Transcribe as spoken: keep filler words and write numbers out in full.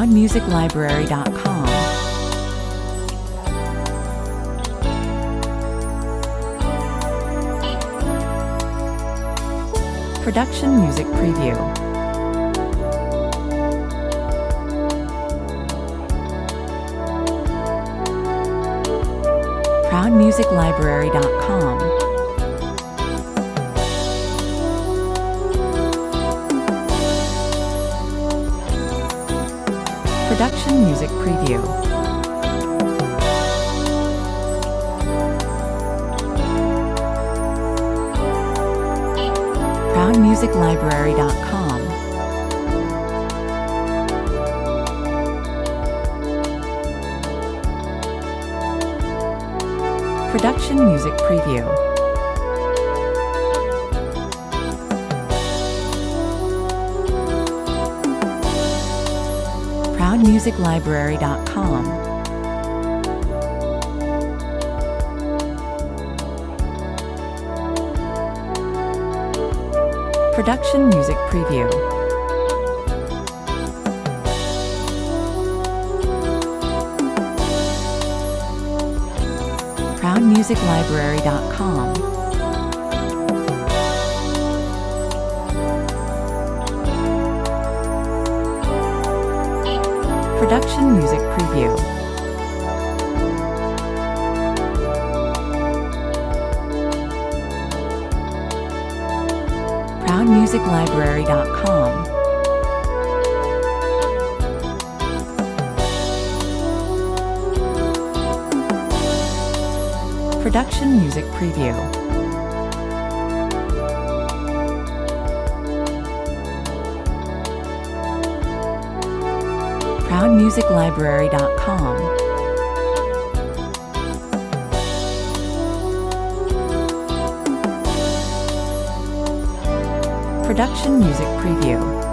proud music library dot com. Production Music Preview. proud music library dot com. Production Music Preview. proud music library dot com. Production Music Preview. proud music library dot com. Production Music Preview. proud music library dot com. Production Music Preview. proud music library dot com. Production Music Preview. proud music library dot com. Production Music Preview.